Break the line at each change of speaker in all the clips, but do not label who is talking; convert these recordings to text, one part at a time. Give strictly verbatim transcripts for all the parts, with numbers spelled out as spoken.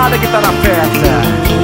moçada que tá na festa.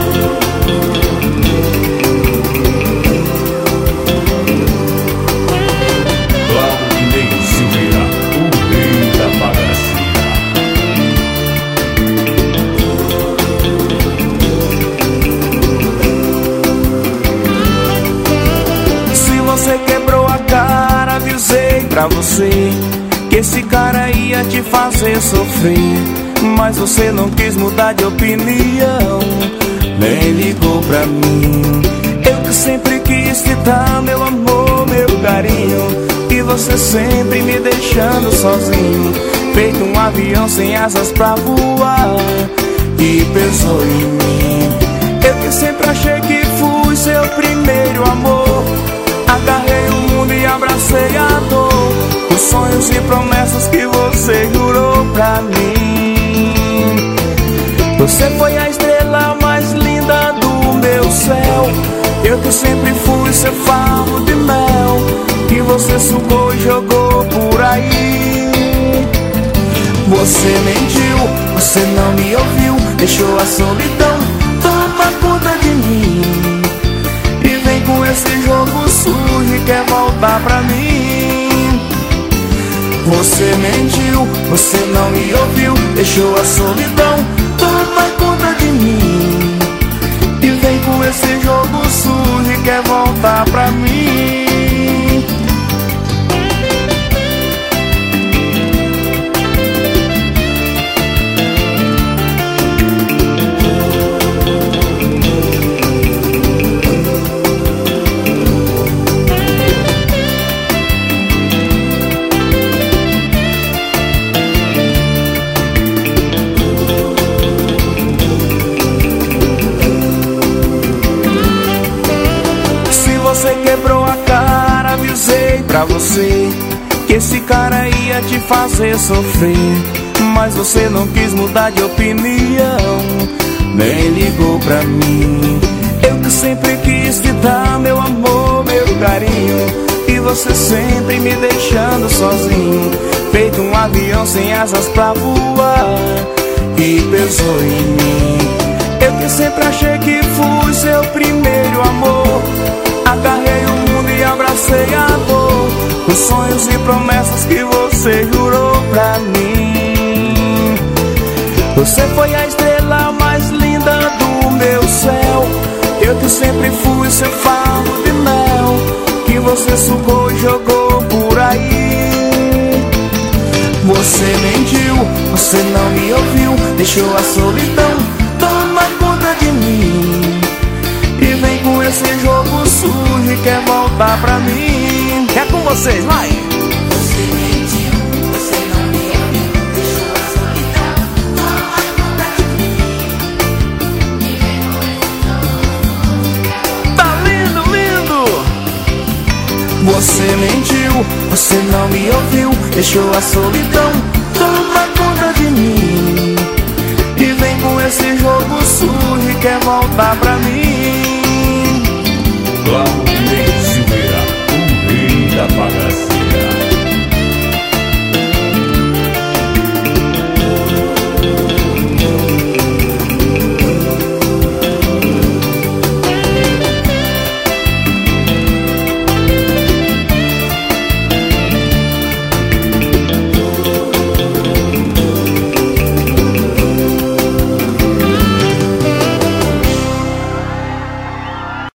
Você quebrou a cara, avisei pra você que esse cara ia te fazer sofrer, mas você não quis mudar de opinião, nem ligou pra mim. Eu que sempre quis te dar meu amor, meu carinho, e você sempre me deixando sozinho, feito um avião sem asas pra voar, e pensou em mim. Eu que sempre achei que fui seu primeiro amor, agarrei o mundo e abracei a dor, os sonhos e promessas que você jurou pra mim. Você foi a estrela mais linda do meu céu, eu que sempre fui seu favo de mel, que você sugou e jogou por aí. Você mentiu, você não me ouviu, deixou a solidão tomar conta de mim, e vem com esse jogo sujo e quer voltar pra mim. Você mentiu, você não me ouviu, deixou a solidão tomar conta de mim, e vem com esse jogo sujo e quer voltar pra mim. Você quebrou a cara, avisei pra você que esse cara ia te fazer sofrer, mas você não quis mudar de opinião, nem ligou pra mim. Eu que sempre quis te dar meu amor, meu carinho, e você sempre me deixando sozinho, feito um avião sem asas pra voar, e pensou em mim. Eu que sempre achei que fui seu primeiro amor, agarrei o mundo e abracei a dor, os sonhos e promessas que você jurou pra mim. Você foi a estrela mais linda do meu céu, eu que sempre fui seu favo de mel, que você sugou e jogou por aí. Você mentiu, você não me ouviu, deixou a solidão tomar conta de mim, e vem com esse jogo sujo e quer voltar pra mim.
É com vocês, vai!
Você mentiu, você não me ouviu, deixou a solidão tomar conta de mim, e vem com esse jogo sujo e quer voltar.
Tá lindo, lindo!
Você mentiu, você não me ouviu, deixou a solidão tomar conta de mim, e vem com esse jogo sujo e quer voltar pra mim.
Claudinei Silveira, o rei da bagaça.